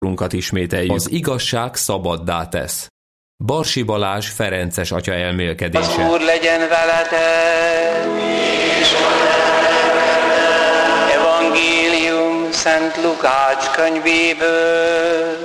Urunkat ismételjük. Az igazság szabaddá tesz. Barsi Balázs ferences atya elmélkedése. Az Úr legyen veletek! Evangélium Szent Lukács könyvéből.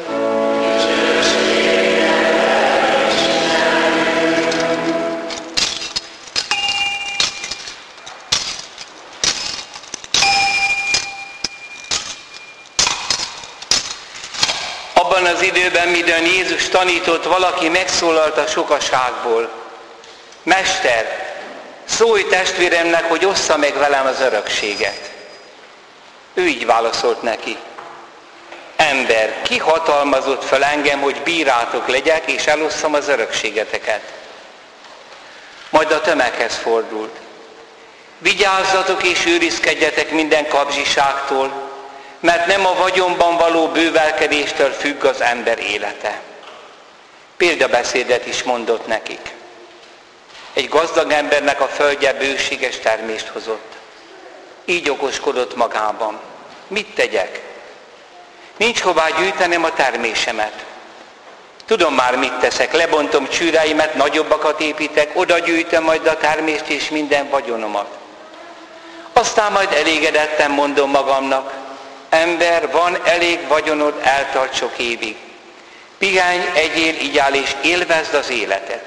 Abban az időben, midőn Jézus tanított, valaki megszólalt a sokaságból: Mester, szólj testvéremnek, hogy ossza meg velem az örökséget. Ő így válaszolt neki: Ember, ki hatalmazott fel engem, hogy bírátok legyek, és elosszam az örökségeteket? Majd a tömeghez fordult: Vigyázzatok és őrizkedjetek minden kapzsiságtól, mert nem a vagyonban való bővelkedéstől függ az ember élete. Példabeszédet is mondott nekik. Egy gazdag embernek a földje bőséges termést hozott. Így okoskodott magában: mit tegyek? Nincs hová gyűjtenem a termésemet. Tudom már, mit teszek, lebontom csűreimet, nagyobbakat építek, oda gyűjtöm majd a termést és minden vagyonomat. Aztán majd elégedetten mondom magamnak: ember, van elég vagyonod, eltart sok évig. Pihenj, egyél, igyál és élvezd az életet.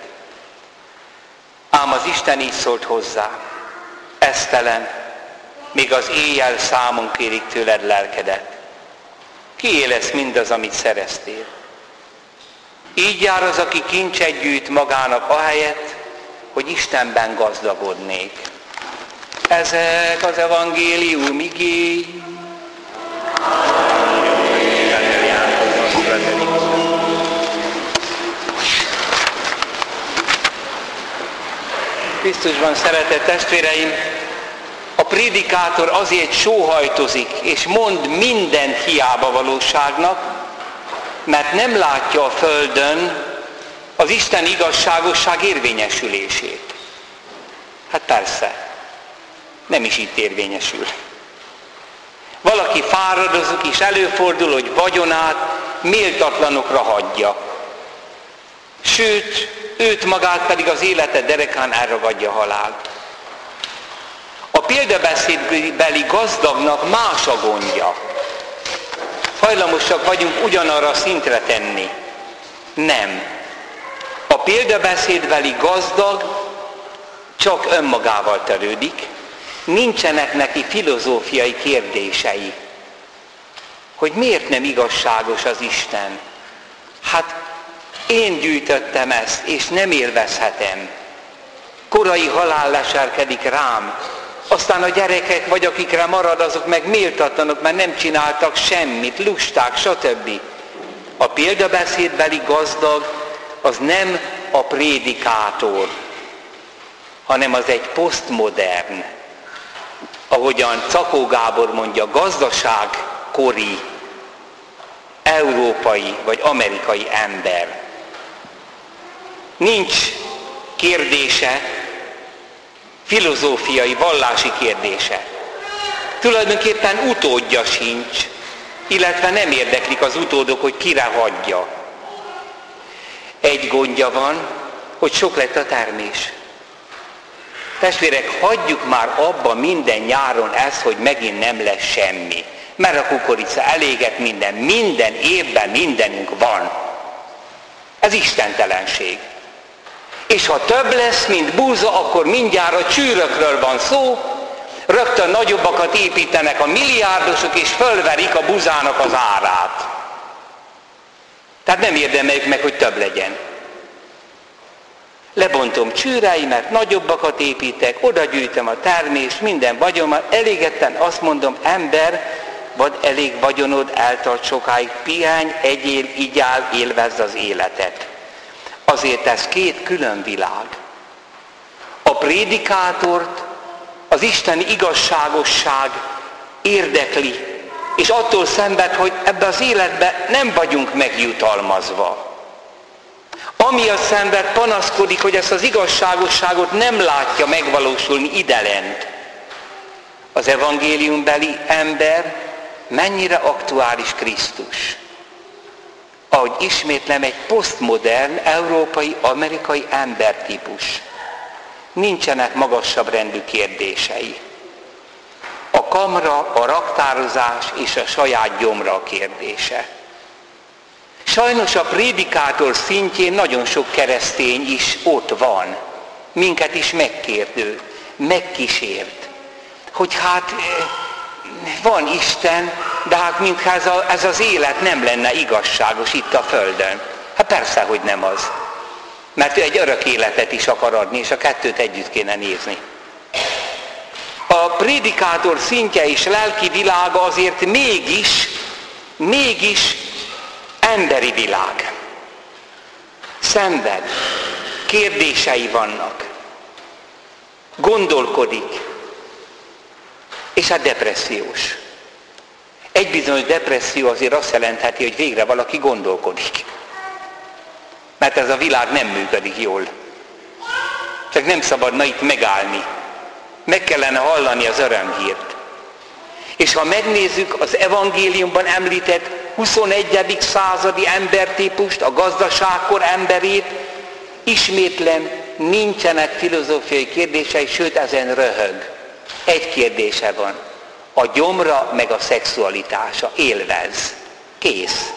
Ám az Isten így szólt hozzá: esztelen, még az éjjel számon kérik tőled lelkedet. Kié lesz mindaz, amit szereztél? Így jár az, aki kincset gyűjt magának ahelyett, hogy Istenben gazdagodnék. Ezek az evangélium igéi. Krisztusban szeretett testvéreim, a prédikátor azért sóhajtozik és mond mindent hiába valóságnak, mert nem látja a földön az Isten igazságosság érvényesülését. Hát persze, nem is itt érvényesül. Valaki fáradozik, és előfordul, hogy vagyonát méltatlanokra hagyja. Sőt, őt magát pedig az élete derekán elragadja a halál. A példabeszédbeli gazdagnak más a gondja. Hajlamosak vagyunk ugyanarra szintre tenni. Nem. A példabeszédbeli gazdag csak önmagával törődik, nincsenek neki filozófiai kérdései. Hogy miért nem igazságos az Isten? Hát én gyűjtöttem ezt, és nem élvezhetem. Korai halál leselkedik rám. Aztán a gyerekek, vagy akikre marad, azok meg méltatlanok, mert nem csináltak semmit, lusták, stb. A példabeszédbeli gazdag az nem a prédikátor, hanem az egy posztmodern, ahogyan Czakó Gábor mondja, gazdaságkori, európai vagy amerikai ember. Nincs kérdése, filozófiai, vallási kérdése. Tulajdonképpen utódja sincs, illetve nem érdeklik az utódok, hogy kire hagyja. Egy gondja van, hogy sok lett a termés. Testvérek, hagyjuk már abba minden nyáron ezt, hogy megint nem lesz semmi. Mert a kukorica eléget minden évben mindenünk van. Ez istentelenség. És ha több lesz, mint búza, akkor mindjárt a csűrökről van szó, rögtön nagyobbakat építenek a milliárdosok, és fölverik a buzának az árát. Tehát nem érdemeljük meg, hogy több legyen. Lebontom csűreimet, nagyobbakat építek, oda gyűjtöm a termést, minden vagyomat, elégetten azt mondom: ember, vagy elég vagyonod, eltart sokáig, pihenj, egyél, igyál, élvezd az életet. Azért ez két külön világ. A prédikátort az isteni igazságosság érdekli, és attól szenved, hogy ebbe az életbe nem vagyunk megjutalmazva. Amiatt szenved, panaszkodik, hogy ezt az igazságosságot nem látja megvalósulni idelent. Az evangéliumbeli ember mennyire aktuális Krisztus. ahogy ismétlem, egy posztmodern, európai, amerikai embertípus. Nincsenek magasabb rendű kérdései. A kamra, a raktározás és a saját gyomra kérdése. Sajnos a prédikátor szintjén nagyon sok keresztény is ott van. Minket is megkérdő, megkísért. Hogy hát van Isten, de hát mintha ez az élet nem lenne igazságos itt a Földön. Hát persze, hogy nem az. Mert ő egy örök életet is akar adni, és a kettőt együtt kéne nézni. A prédikátor szintje és lelki világa azért mégis emberi világ. Szenved, kérdései vannak, gondolkodik, és hát depressziós. Egy bizonyos depresszió azért azt jelentheti, hogy végre valaki gondolkodik. Mert ez a világ nem működik jól. Csak nem szabadna itt megállni. Meg kellene hallani az örömhírt. És ha megnézzük az evangéliumban említett 21. századi embertípust, a gazdaságkor emberét, ismétlem, nincsenek filozófiai kérdései, sőt ezen röhög. Egy kérdése van. A gyomra meg a szexualitása. Élvez. Kész.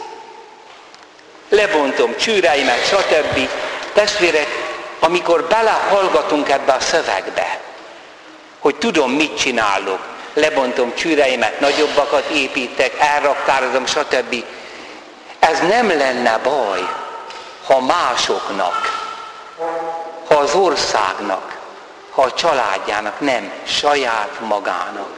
Lebontom csűreimet, stb. Testvérek, amikor belehallgatunk ebbe a szövegbe, hogy tudom, mit csinálok, lebontom csűreimet, nagyobbakat építek, elraktározom, stb. Ez nem lenne baj, ha másoknak, ha az országnak, ha a családjának, nem, saját magának.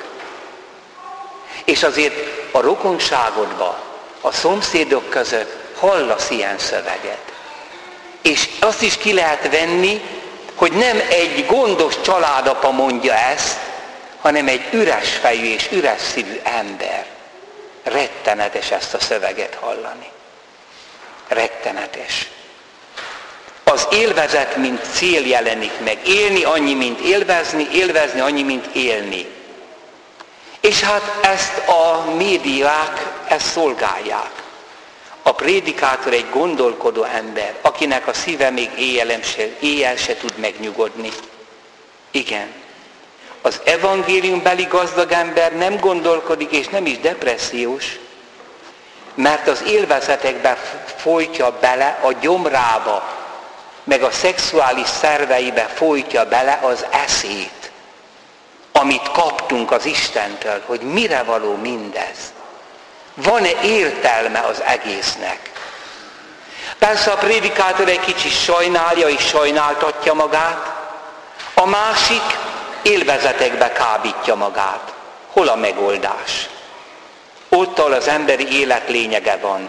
És azért a rokonságodban, a szomszédok között hallasz ilyen szöveget. És azt is ki lehet venni, hogy nem egy gondos családapa mondja ezt, hanem egy üres fejű és üres szívű ember. Rettenetes ezt a szöveget hallani. Rettenetes. Az élvezet, mint cél jelenik meg. Élni annyi, mint élvezni, élvezni annyi, mint élni. És hát ezt a médiák, ezt szolgálják. A prédikátor egy gondolkodó ember, akinek a szíve még éjjel se tud megnyugodni. Igen. Az evangéliumbeli gazdag ember nem gondolkodik, és nem is depressziós, mert az élvezetekbe folytja bele a gyomrába, meg a szexuális szerveibe folytja bele az eszét, amit kaptunk az Istentől, hogy mire való mindez. Van-e értelme az egésznek? Persze a prédikátor egy kicsit sajnálja és sajnáltatja magát, a másik élvezetekbe kábítja magát. Hol a megoldás? Ott, ahol az emberi élet lényege van.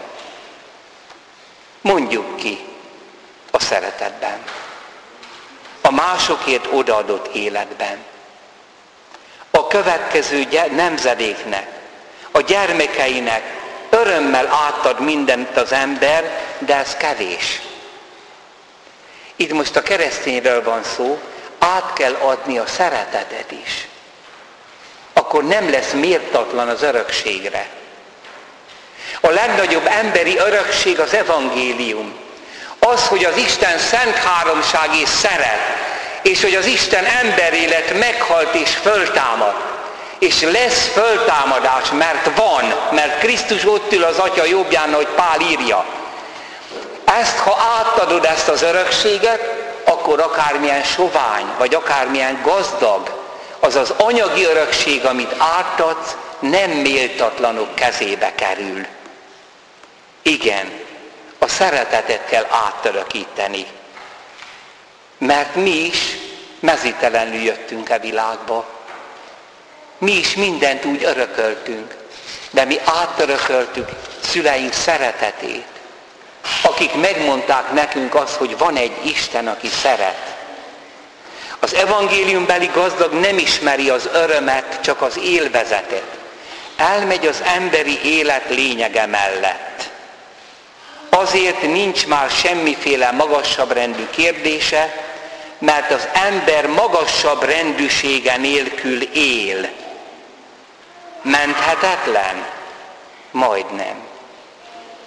Mondjuk ki, a szeretetben. A másokért odaadott életben. A következő nemzedéknek, a gyermekeinek örömmel átad mindent az ember, de ez kevés. Itt most a keresztényről van szó, át kell adni a szeretetet is. Akkor nem lesz méltatlan az örökségre. A legnagyobb emberi örökség az evangélium. Az, hogy az Isten szent háromság és szeret, és hogy az Isten emberélet meghalt és föltámad. És lesz föltámadás, mert van, mert Krisztus ott ül az Atya jobbján, ahogy Pál írja. Ezt, ha átadod ezt az örökséget, akkor akármilyen sovány, vagy akármilyen gazdag, az az anyagi örökség, amit átadsz, nem méltatlanok kezébe kerül. Igen, a szeretetet kell átörökíteni. Mert mi is mezítelenül jöttünk a világba. Mi is mindent úgy örököltünk, de mi átörököltük szüleink szeretetét, akik megmondták nekünk azt, hogy van egy Isten, aki szeret. Az evangéliumbeli gazdag nem ismeri az örömet, csak az élvezetet. Elmegy az emberi élet lényege mellett. Azért nincs már semmiféle magasabb rendű kérdése, mert az ember magasabb rendűsége nélkül él. Menthetetlen? Majdnem.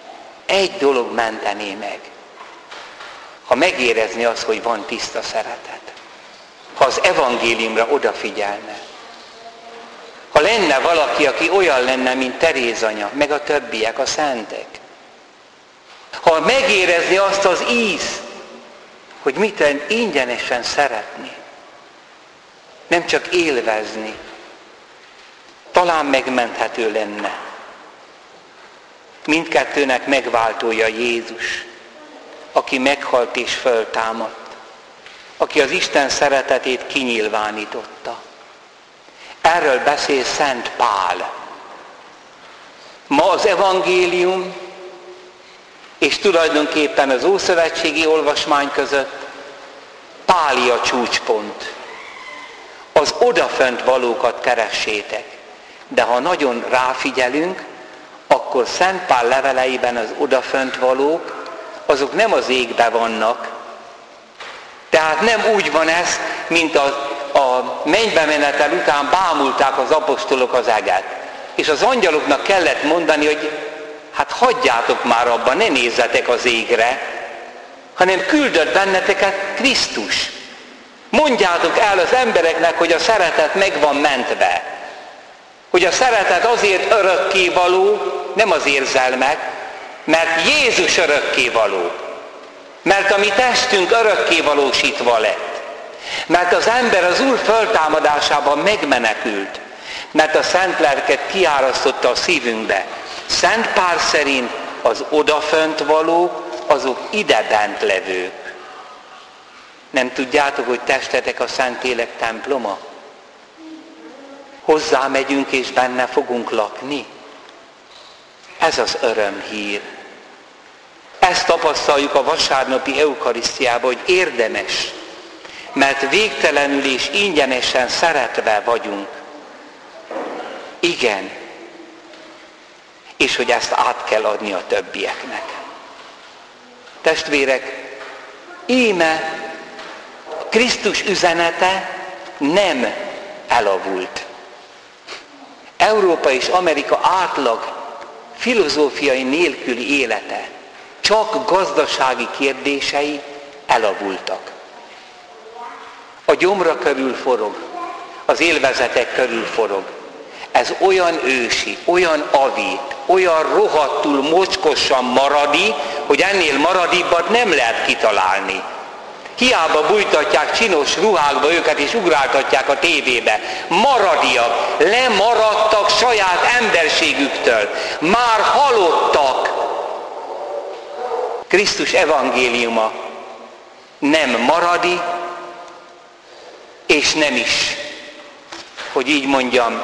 egy dolog mentené meg. Ha megérezni azt, hogy van tiszta szeretet. Ha az evangéliumra odafigyelne. Ha lenne valaki, aki olyan lenne, mint Teréz anya, meg a többiek, a szentek. Ha megérezni azt az ízt, hogy mit ingyenesen szeretni. Nem csak élvezni. Talán megmenthető lenne. Mindkettőnek megváltója Jézus, aki meghalt és föltámadt, aki az Isten szeretetét kinyilvánította. Erről beszél Szent Pál. Ma az evangélium, és tulajdonképpen az ószövetségi olvasmány között Páli a csúcspont. Az odafönt valókat keressétek. De ha nagyon ráfigyelünk, akkor Szent Pál leveleiben az odafönt valók, azok nem az égbe vannak. Tehát nem úgy van ez, mint a mennybe menetel után bámulták az apostolok az eget. És az angyaloknak kellett mondani, hogy hát hagyjátok már abba, ne nézzetek az égre, hanem küldött benneteket Krisztus. Mondjátok el az embereknek, hogy a szeretet meg van mentve. Hogy a szeretet azért örökkévaló, nem az érzelmek, mert Jézus örökkévaló. Mert a mi testünk örökkévalósítva lett. Mert az ember az Úr föltámadásában megmenekült. Mert a Szent Lelket kiárasztotta a szívünkbe. Szent Pál szerint az odafönt valók, azok ide bent levők. Nem tudjátok, hogy testetek a Szentlélek temploma? Hozzá megyünk és benne fogunk lakni? Ez az örömhír. Ezt tapasztaljuk a vasárnapi eukarisztiában, hogy érdemes, mert végtelenül és ingyenesen szeretve vagyunk. Igen. És hogy ezt át kell adni a többieknek. Testvérek, íme Krisztus üzenete nem elavult. Európa és Amerika átlag filozófiai nélküli élete, csak gazdasági kérdései elavultak. A gyomra körül forog, az élvezetek körül forog. Ez olyan ősi, olyan avít, olyan rohadtul mocskosan maradi, hogy ennél maradibbat nem lehet kitalálni. Hiába bújtatják csinos ruhákba őket és ugráltatják a tévébe. Maradiak, lemaradtak saját emberségüktől. Már halottak. Krisztus evangéliuma nem maradi, és nem is, hogy így mondjam,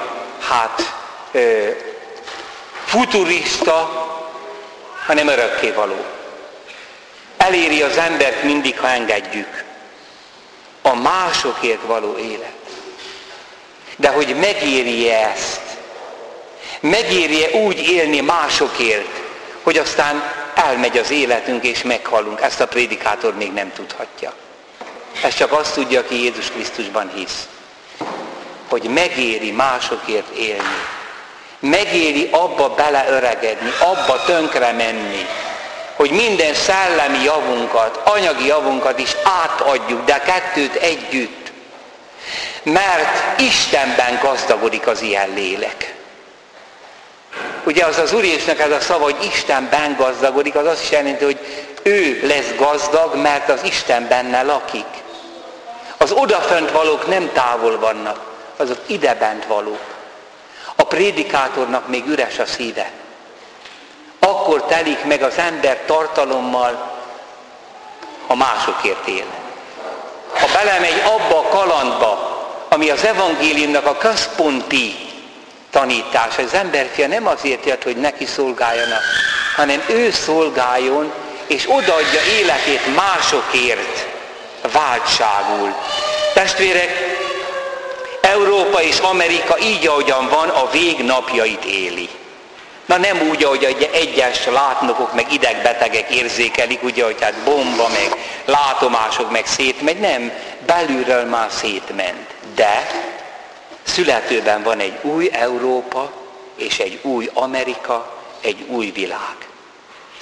futurista, hanem örökkévaló. Eléri az embert mindig, ha engedjük. A másokért való élet. De hogy megéri-e ezt? Megéri-e úgy élni másokért, hogy aztán elmegy az életünk és meghalunk? Ezt a prédikátor még nem tudhatja. Ez csak azt tudja, aki Jézus Krisztusban hisz. Hogy megéri másokért élni. Megéri abba beleöregedni, abba tönkre menni, hogy minden szellemi javunkat, anyagi javunkat is átadjuk, de kettőt együtt. Mert Istenben gazdagodik az ilyen lélek. Ugye az Úr Jézusnak ez a szava, hogy Istenben gazdagodik, az azt is jelenti, hogy ő lesz gazdag, mert az Isten benne lakik. Az odafönt valók nem távol vannak, azok idebent valók. A prédikátornak még üres a szíve. Akkor telik meg az ember tartalommal, ha másokért él. Ha belemegy abba a kalandba, ami az evangéliumnak a központi tanítása. Az emberfia nem azért jött, hogy neki szolgáljanak, hanem ő szolgáljon, és odaadja életét másokért váltságul. Testvérek, Európa és Amerika így, ahogyan van, a végnapjait éli. Na nem úgy, ahogy egyes látnokok, meg idegbetegek érzékelik, ugye, hogy hát bomba, meg látomások, meg szétmegy. Nem, belülről már szétment. De születőben van egy új Európa, és egy új Amerika, egy új világ.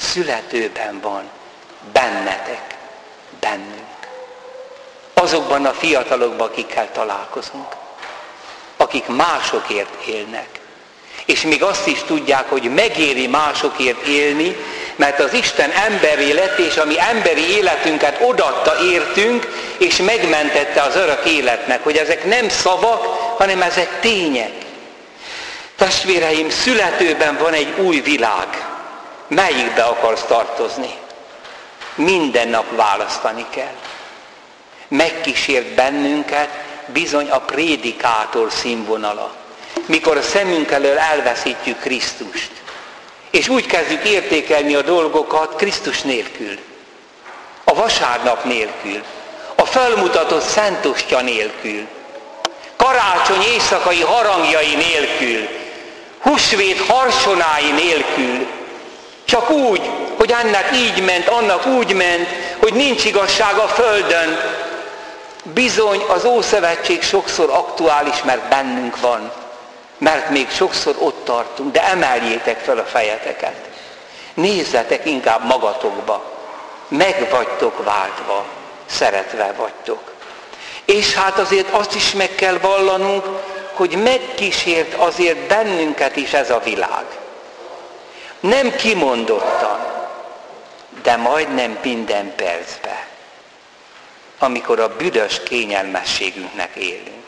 születőben van, bennetek, bennünk. Azokban a fiatalokban, akikkel találkozunk, akik másokért élnek. És még azt is tudják, hogy megéri másokért élni, mert az Isten emberi lett, és ami emberi életünket odaadta értünk, és megmentette az örök életnek, hogy ezek nem szavak, hanem ezek tények. Testvéreim, születőben van egy új világ. Melyikbe akarsz tartozni? Minden nap választani kell. Megkísért bennünket bizony a prédikátor színvonala, mikor a szemünk elől elveszítjük Krisztust, és úgy kezdjük értékelni a dolgokat Krisztus nélkül, a vasárnap nélkül, a felmutatott szentostya nélkül, karácsony éjszakai harangjai nélkül, húsvét harsonái nélkül, csak úgy, hogy ennek így ment, annak úgy ment, hogy nincs igazság a földön. Bizony az Ószövetség sokszor aktuális, mert bennünk van, mert még sokszor ott tartunk, de emeljétek fel a fejeteket. Nézzetek inkább magatokba, meg vagytok váltva, szeretve vagytok. És hát azért azt is meg kell vallanunk, hogy megkísért azért bennünket is ez a világ. Nem kimondottan, de majdnem minden percben, amikor a büdös kényelmességünknek élünk.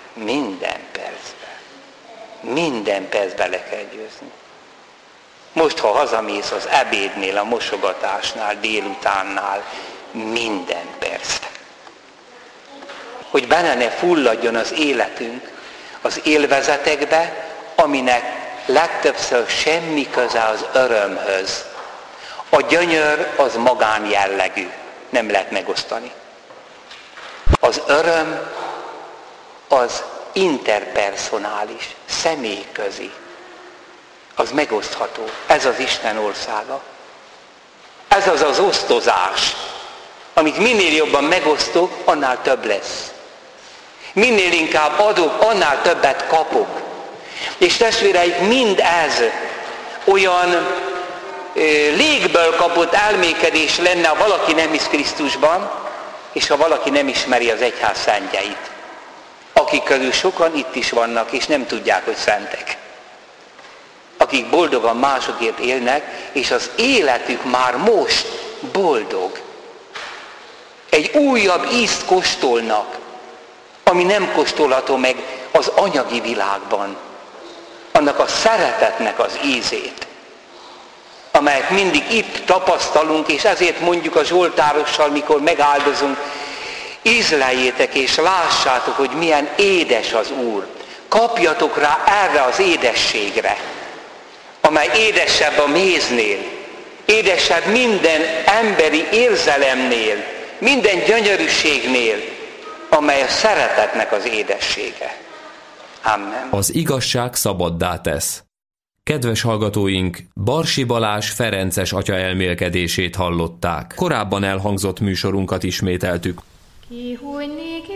Minden percben le kell győzni. Most, ha hazamész az ebédnél, a mosogatásnál, délutánnál, minden percben. Hogy benne ne fulladjon az életünk az élvezetekbe, aminek legtöbbször semmi köze az örömhöz. A gyönyör az magánjellegű, nem lehet megosztani. Az öröm az interpersonális, személyközi. Az megosztható. Ez az Isten országa. Ez az az osztozás, amit minél jobban megosztok, annál több lesz. Minél inkább adok, annál többet kapok. És testvéreik, mind ez olyan légből kapott elmékedés lenne, ha valaki nem hisz Krisztusban, és ha valaki nem ismeri az egyház szentjeit. Akik közül sokan itt is vannak, és nem tudják, hogy szentek. Akik boldogan másokért élnek, és az életük már most boldog. Egy újabb ízt kóstolnak, ami nem kóstolható meg az anyagi világban. Annak a szeretetnek az ízét, amelyet mindig itt tapasztalunk, és ezért mondjuk a zsoltárossal, mikor megáldozunk, ízleljétek és lássátok, hogy milyen édes az Úr. Kapjatok rá erre az édességre, amely édesebb a méznél, édesebb minden emberi érzelemnél, minden gyönyörűségnél, amely a szeretetnek az édessége. Amen. Az igazság szabaddá tesz. Kedves hallgatóink, Barsi Balázs ferences atya elmélkedését hallották. Korábban elhangzott műsorunkat ismételtük. Kihújni